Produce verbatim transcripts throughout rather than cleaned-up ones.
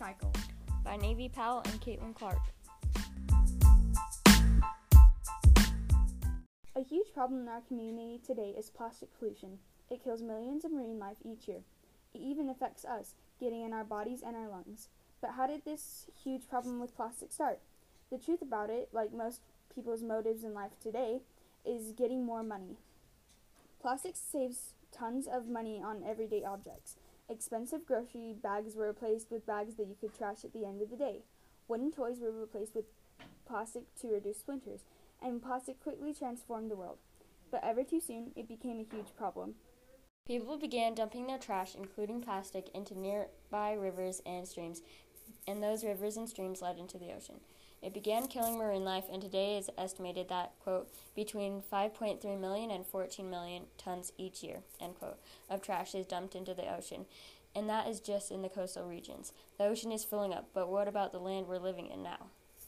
Recycle by Navy Powell and Caitlin Clark. A huge problem in our community today is plastic pollution. It kills millions of marine life each year. It even affects us, getting in our bodies and our lungs. But how did this huge problem with plastic start? The truth about it, like most people's motives in life today, is getting more money. Plastic saves tons of money on everyday objects. Expensive grocery bags were replaced with bags that you could trash at the end of the day. Wooden toys were replaced with plastic to reduce splinters, and plastic quickly transformed the world. But ever too soon, it became a huge problem. People began dumping their trash, including plastic, into nearby rivers and streams, and those rivers and streams led into the ocean. It began killing marine life, and today it is estimated that, quote, between five point three million and fourteen million tons each year, end quote, of trash is dumped into the ocean, and that is just in the coastal regions. The ocean is filling up, but what about the land we're living in now?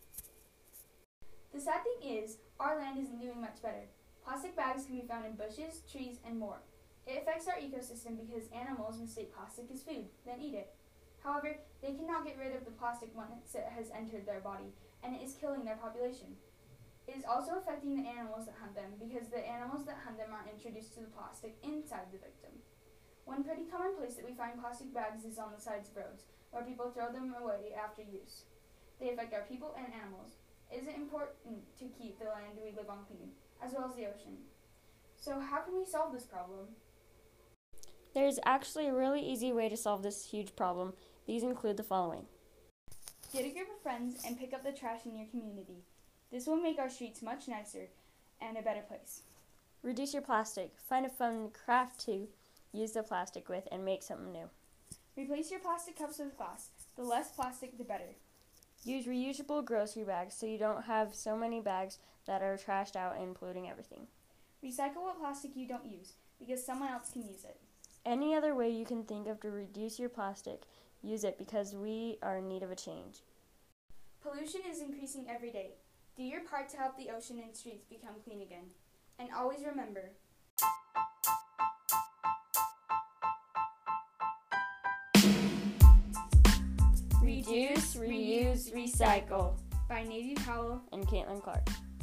The sad thing is, our land isn't doing much better. Plastic bags can be found in bushes, trees, and more. It affects our ecosystem because animals mistake plastic as food, then eat it. However, they cannot get rid of the plastic once it has entered their body, and it is killing their population. It is also affecting the animals that hunt them because the animals that hunt them are introduced to the plastic inside the victim. One pretty common place that we find plastic bags is on the sides of roads, where people throw them away after use. They affect our people and animals. It is important to keep the land we live on clean, as well as the ocean. So how can we solve this problem? There's actually a really easy way to solve this huge problem. These include the following. Get a group of friends and pick up the trash in your community. This will make our streets much nicer and a better place. Reduce your plastic. Find a fun craft to use the plastic with and make something new. Replace your plastic cups with glass. The less plastic, the better. Use reusable grocery bags so you don't have so many bags that are trashed out and polluting everything. Recycle what plastic you don't use, because someone else can use it. Any other way you can think of to reduce your plastic, use it because we are in need of a change. Pollution is increasing every day. Do your part to help the ocean and streets become clean again. And always remember, Reduce, reuse, recycle by Navy Powell and Caitlin Clark.